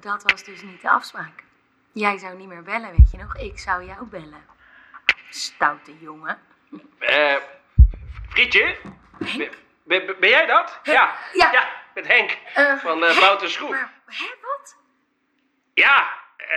dat was dus niet de afspraak. Jij zou niet meer bellen, weet je nog? Ik zou jou bellen. Stoute jongen. Frietje? Henk? Ben jij dat? Ja. Ja, met Henk. Van Bout en Schroef. Maar, wat? Ja,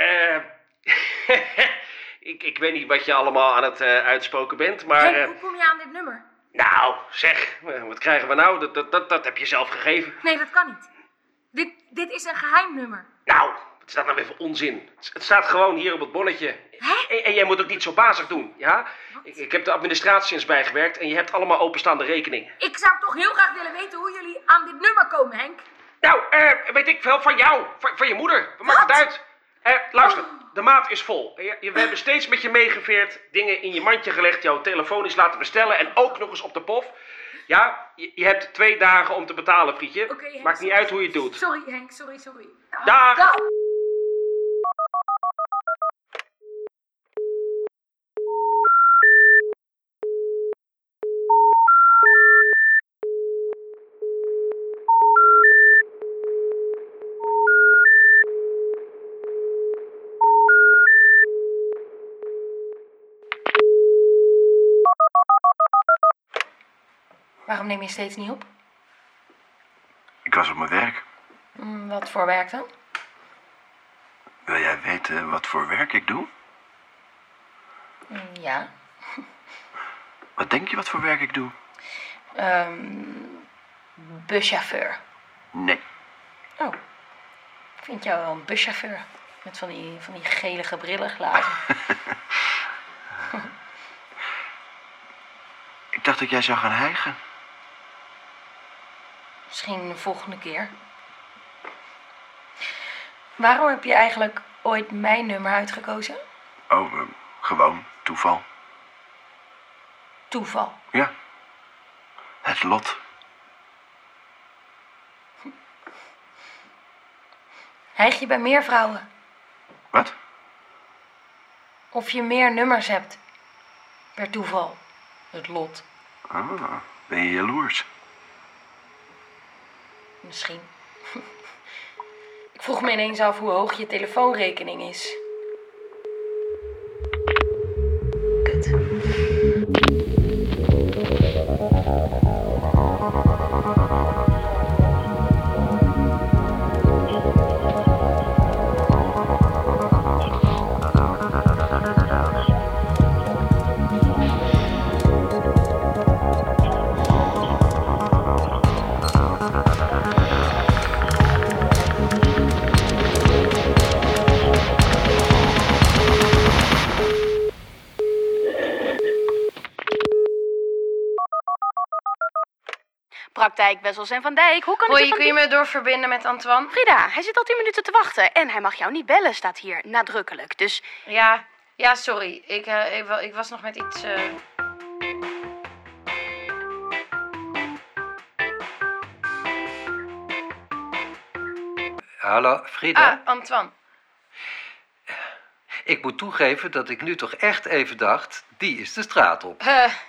ik weet niet wat je allemaal aan het uitspoken bent, maar... Henk, hoe kom je aan dit nummer? Nou, zeg, wat krijgen we nou? Dat heb je zelf gegeven. Nee, dat kan niet. Dit is een geheim nummer. Nou, wat is dat nou weer voor onzin? Het staat gewoon hier op het bonnetje. Hè? En jij moet ook niet zo bazig doen, ja? Ik heb de administratie eens bijgewerkt en je hebt allemaal openstaande rekeningen. Ik zou toch heel graag willen weten hoe jullie aan dit nummer komen, Henk. Nou, weet ik wel, van jou. Van je moeder. Wat maakt het uit? Luister, de maat is vol. We hebben steeds met je meegeveerd, dingen in je mandje gelegd, jouw telefoon is laten bestellen en ook nog eens op de pof. Ja, je hebt 2 dagen om te betalen, Frietje. Oké, Henk, Maakt niet uit hoe je het doet. Sorry, Henk, sorry. Dag! Waarom neem je steeds niet op? Ik was op mijn werk. Wat voor werk dan? Wil jij weten wat voor werk ik doe? Ja. Wat denk je wat voor werk ik doe? Buschauffeur. Nee. Oh, ik vind jou wel een buschauffeur. Met van die gelige brillenglazen. Ik dacht dat jij zou gaan hijgen. Misschien de volgende keer. Waarom heb je eigenlijk ooit mijn nummer uitgekozen? Oh, gewoon toeval. Toeval. Ja. Het lot. Hijg je bij meer vrouwen? Wat? Of je meer nummers hebt? Per toeval. Het lot. Ah, ben je jaloers? Misschien. Ik vroeg me ineens af hoe hoog je telefoonrekening is. Kut. Praktijk Wessels en Van Dijk. Hoe kan ik Hoi, kun je me doorverbinden met Antoine? Frida, hij zit al 10 minuten te wachten en hij mag jou niet bellen, staat hier nadrukkelijk. Dus Ja, sorry. Ik was nog met iets... Hallo, Frida. Antoine. Ik moet toegeven dat ik nu toch echt even dacht, die is de straat op.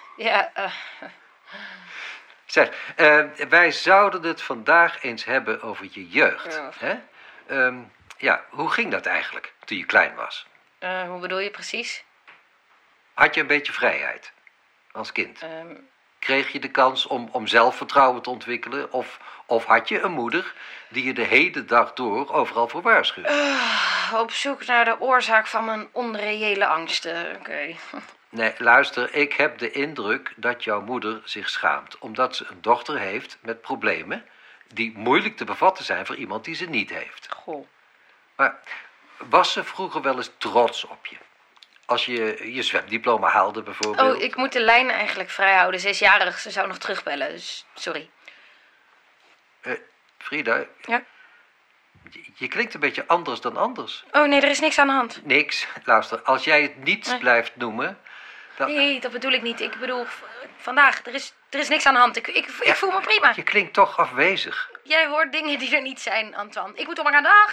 Zeg, wij zouden het vandaag eens hebben over je jeugd. Hè? Hoe ging dat eigenlijk toen je klein was? Hoe bedoel je precies? Had je een beetje vrijheid als kind? Kreeg je de kans om zelfvertrouwen te ontwikkelen? Of had je een moeder die je de hele dag door overal voor waarschuwde? Op zoek naar de oorzaak van mijn onreële angsten. Oké. Nee, luister, ik heb de indruk dat jouw moeder zich schaamt. Omdat ze een dochter heeft met problemen die moeilijk te bevatten zijn voor iemand die ze niet heeft. Goh. Maar was ze vroeger wel eens trots op je? Als je je zwemdiploma haalde bijvoorbeeld. Oh, ik moet de lijn eigenlijk vrijhouden. Ze is jarig, ze zou nog terugbellen, dus sorry. Frida? Ja? Je klinkt een beetje anders dan anders. Oh nee, er is niks aan de hand. Niks. Luister, als jij het niets blijft noemen... Dan... Nee, dat bedoel ik niet. Ik bedoel, vandaag, er is niks aan de hand. Ik voel me prima. Je klinkt toch afwezig. Jij hoort dingen die er niet zijn, Antoine. Ik moet op maar aan de dag.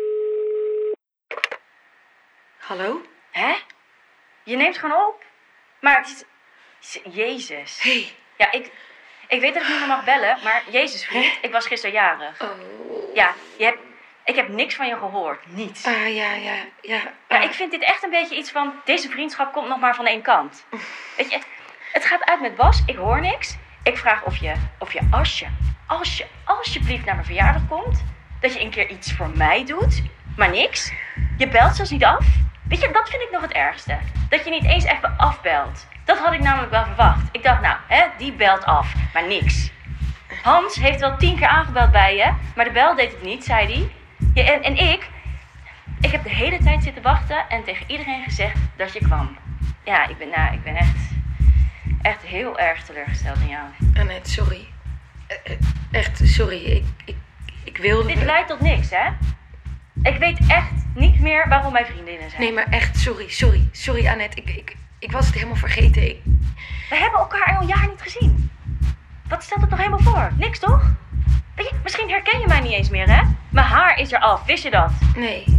hallo? Hè? Je neemt gewoon op? Maar het is... Jezus. Hé. Ja, ik weet dat ik niet meer mag bellen, maar Jezus, vriend, ik was gisteren jarig. Oh. Ja, ik heb niks van je gehoord. Niets. Ja. Ja, ik vind dit echt een beetje iets van... Deze vriendschap komt nog maar van één kant. Weet je, het gaat uit met Bas. Ik hoor niks. Ik vraag of je als je alsjeblieft naar mijn verjaardag komt... dat je een keer iets voor mij doet. Maar niks. Je belt zelfs niet af. Weet je, dat vind ik nog het ergste. Dat je niet eens even afbelt. Dat had ik namelijk wel verwacht. Ik dacht, nou, die belt af. Maar niks. Hans heeft wel 10 keer aangebeld bij je... maar de bel deed het niet, zei hij. Ja, en ik heb de hele tijd zitten wachten en tegen iedereen gezegd dat je kwam. Ja, ik ben echt heel erg teleurgesteld in jou. Annette, sorry. Echt, sorry. Ik wilde... Dit leidt tot niks, hè? Ik weet echt niet meer waarom wij vriendinnen zijn. Nee, maar echt, sorry Annette. Ik was het helemaal vergeten. We hebben elkaar al een jaar niet gezien. Wat stelt het nog helemaal voor? Niks, toch? Weet je, misschien herken je mij niet eens meer, hè? Mijn haar is er af, wist je dat? Nee.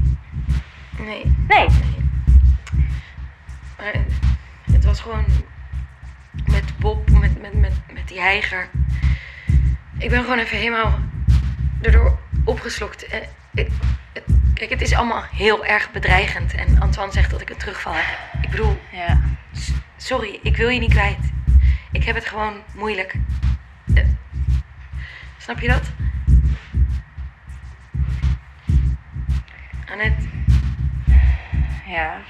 Maar het was gewoon met Bob, met die heiger. Ik ben gewoon even helemaal erdoor opgeslokt. Kijk, het is allemaal heel erg bedreigend. En Antoine zegt dat ik een terugval heb. Ik bedoel, Ja. Sorry, ik wil je niet kwijt. Ik heb het gewoon moeilijk. Snap je dat? Annette. Ja.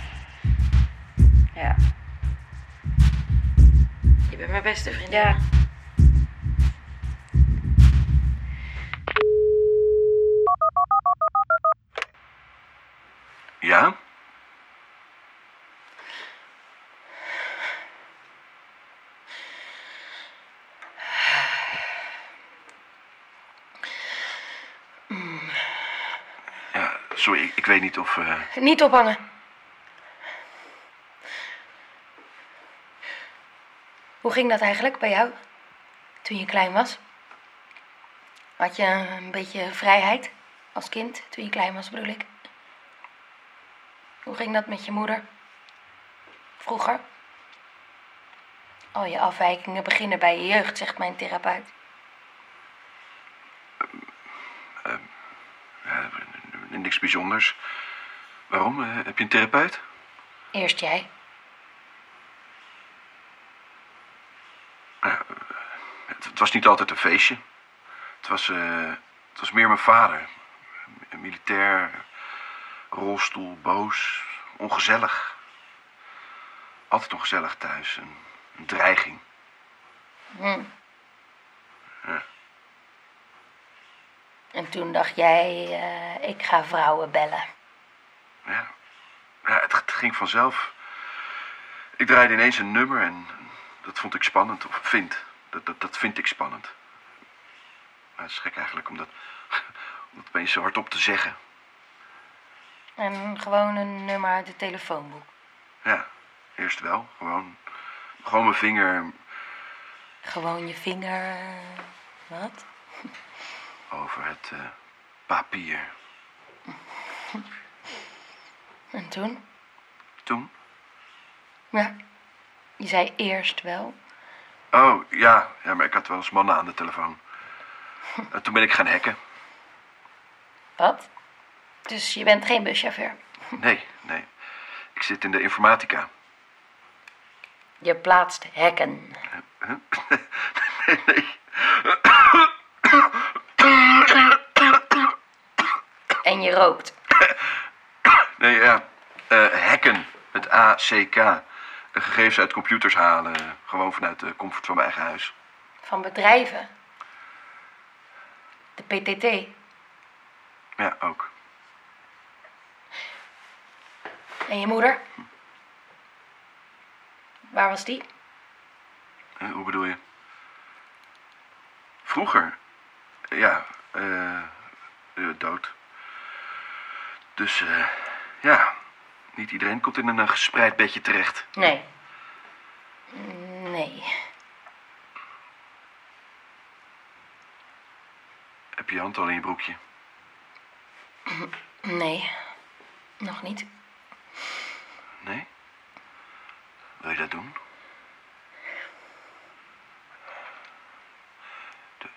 Je bent mijn beste vriendin. Ja. Ja? Ja, sorry, ik weet niet of... Niet ophangen. Hoe ging dat eigenlijk bij jou? Toen je klein was? Had je een beetje vrijheid? Als kind, toen je klein was bedoel ik. Hoe ging dat met je moeder? Vroeger? Al je afwijkingen beginnen bij je jeugd, zegt mijn therapeut. Niks bijzonders. Waarom? Heb je een therapeut? Eerst jij. Het was niet altijd een feestje. Het was meer mijn vader. Een militair, rolstoel, boos, ongezellig. Altijd ongezellig thuis. Een dreiging. Ja. En toen dacht jij, ik ga vrouwen bellen. Ja, het ging vanzelf. Ik draaide ineens een nummer en dat vond ik spannend. Of dat vind ik spannend. Maar het is gek eigenlijk om dat opeens zo hardop te zeggen. En gewoon een nummer uit het telefoonboek. Ja, eerst wel. Gewoon mijn vinger Gewoon je vinger... Wat? over het papier. En toen? Toen? Ja. Je zei eerst wel. Oh, ja, maar ik had wel eens mannen aan de telefoon. En toen ben ik gaan hacken. Wat? Dus je bent geen buschauffeur? Nee. Ik zit in de informatica. Je plaatst hekken. Nee. En je rookt. Nee, ja. Hacken. Het ACK. Gegevens uit computers halen. Gewoon vanuit de comfort van mijn eigen huis. Van bedrijven. De PTT. Ja, ook. En je moeder? Waar was die? Hoe bedoel je? Vroeger? Ja, dood. Dus, ja. Niet iedereen komt in een gespreid bedje terecht. Nee. Heb je je hand al in je broekje? Nee. Nog niet. Nee? Wil je dat doen?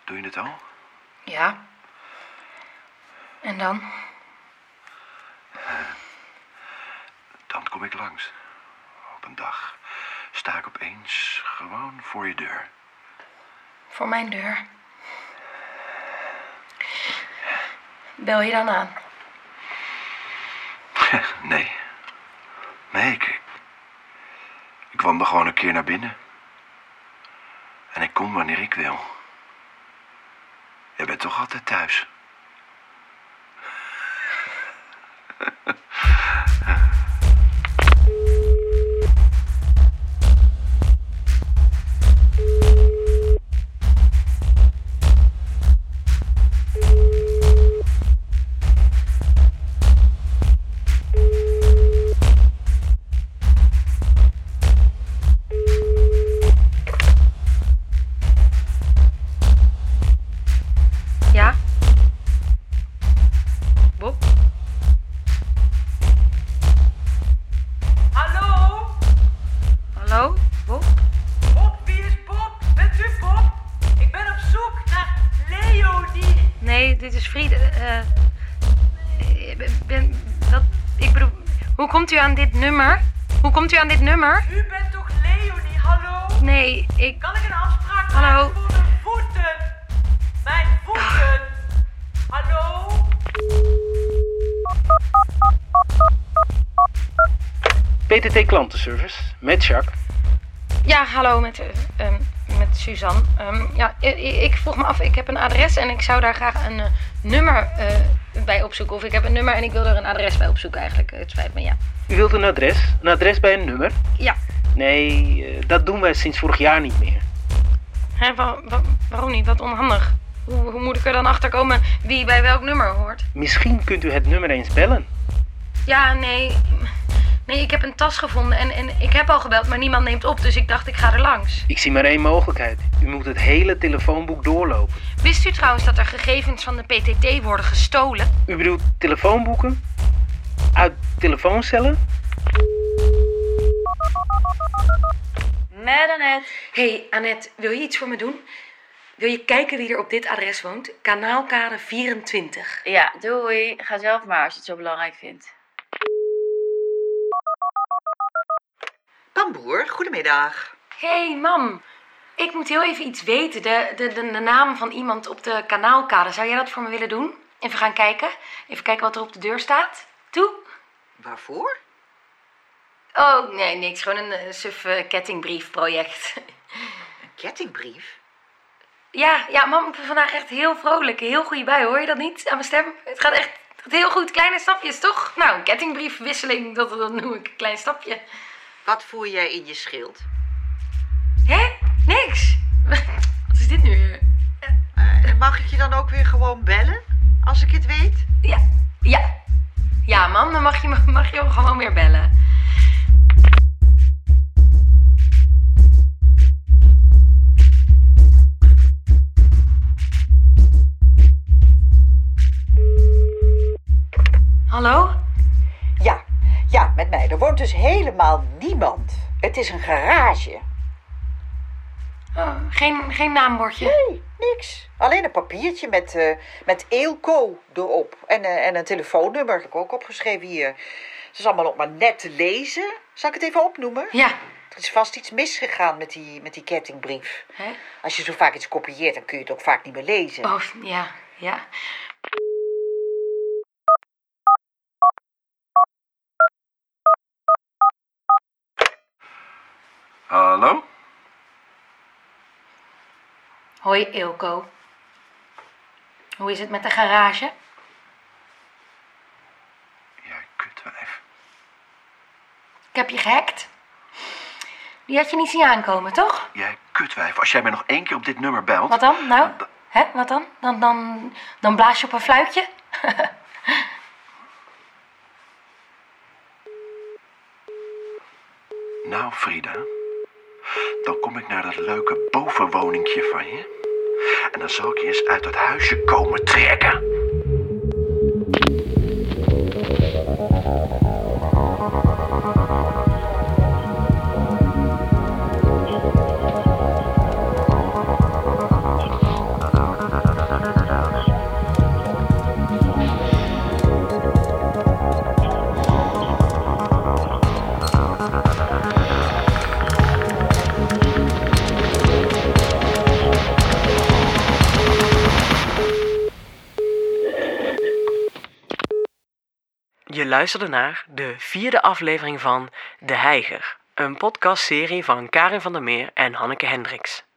Doe je het al? Ja. En dan? Dan kom ik langs. Op een dag sta ik opeens gewoon voor je deur. Voor mijn deur. Bel je dan aan? Nee. Nee, ik wandel gewoon een keer naar binnen. En ik kom wanneer ik wil. Je bent toch altijd thuis? Ja? Bob? Hallo? Hallo? Bob? Bob, wie is Bob? Bent u Bob? Ik ben op zoek naar Leonie. Nee, dit is Friede. Ik bedoel, hoe komt u aan dit nummer? Hoe komt u aan dit nummer? U bent toch Leonie? Hallo? Nee, ik... Kan ik een afspraak Hallo? maken voor mijn voeten? Mijn voeten. Hallo? PTT Klantenservice, met Jacques. Ja, hallo, met Suzanne. Ik vroeg me af, ik heb een adres en ik zou daar graag een nummer bij opzoeken. Of ik heb een nummer en ik wil er een adres bij opzoeken eigenlijk. Het spijt me, ja. U wilt een adres? Een adres bij een nummer? Ja. Nee, dat doen wij sinds vorig jaar niet meer. Hè, waarom niet? Wat onhandig. Hoe moet ik er dan achter komen wie bij welk nummer hoort? Misschien kunt u het nummer eens bellen. Ja, nee, ik heb een tas gevonden en ik heb al gebeld, maar niemand neemt op. Dus ik dacht, ik ga er langs. Ik zie maar één mogelijkheid. U moet het hele telefoonboek doorlopen. Wist u trouwens dat er gegevens van de PTT worden gestolen? U bedoelt telefoonboeken? Uit telefooncellen? Met Annette. Hey, Annette, wil je iets voor me doen? Wil je kijken wie er op dit adres woont? Kanaalkade 24. Ja, doei. Ga zelf maar als je het zo belangrijk vindt. Pamboer, goedemiddag. Hey, mam. Ik moet heel even iets weten. De naam van iemand op de kanaalkade. Zou jij dat voor me willen doen? Even gaan kijken. Even kijken wat er op de deur staat. Toe. Waarvoor? Oh, nee, niks. Gewoon een suf kettingbriefproject. Een kettingbrief? Ja, mam, ik ben vandaag echt heel vrolijk. Heel goede bui, hoor je dat niet aan mijn stem? Het gaat echt heel goed. Kleine stapjes, toch? Nou, een kettingbriefwisseling, dat noem ik een klein stapje. Wat voer jij in je schild? Hè? Niks. Wat is dit nu weer? Mag ik je dan ook weer gewoon bellen, als ik het weet? Ja, mam, dan mag je me gewoon weer bellen. Hallo? Ja, met mij. Er woont dus helemaal niemand. Het is een garage. Oh, geen naambordje? Nee, niks. Alleen een papiertje met Eelco erop. En een telefoonnummer. Dat heb ik ook opgeschreven hier. Het is allemaal nog maar net te lezen. Zal ik het even opnoemen? Ja. Er is vast iets misgegaan met die kettingbrief. Hè? Als je zo vaak iets kopieert, dan kun je het ook vaak niet meer lezen. Oh, ja. Hallo? Hoi, Eelco. Hoe is het met de garage? Jij kutwijf. Ik heb je gehackt. Die had je niet zien aankomen, toch? Jij kutwijf. Als jij mij nog 1 keer op dit nummer belt... Wat dan? Nou? Hè? Wat dan? Dan blaas je op een fluitje? Nou, Frida. Dan kom ik naar dat leuke bovenwoningje van je. En dan zal ik je eens uit dat huisje komen trekken. Je luisterde naar de 4e aflevering van De Heiger, een podcastserie van Karin van der Meer en Hanneke Hendricks.